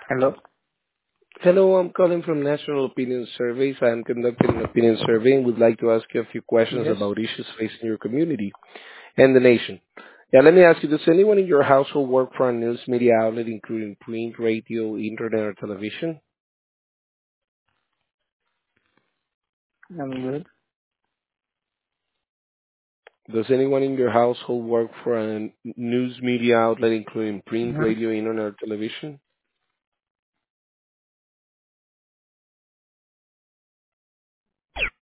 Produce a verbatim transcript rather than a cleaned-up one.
Hello? Hello, I'm calling from National Opinion Surveys. I'm conducting an opinion survey and would like to ask you a few questions Yes. about issues facing your community and the nation. Yeah, let me ask you, does anyone in your household work for a news media outlet, including print, radio, internet, or television? I'm good. Does anyone in your household work for a news media outlet, including print, Mm-hmm. radio, internet, or television?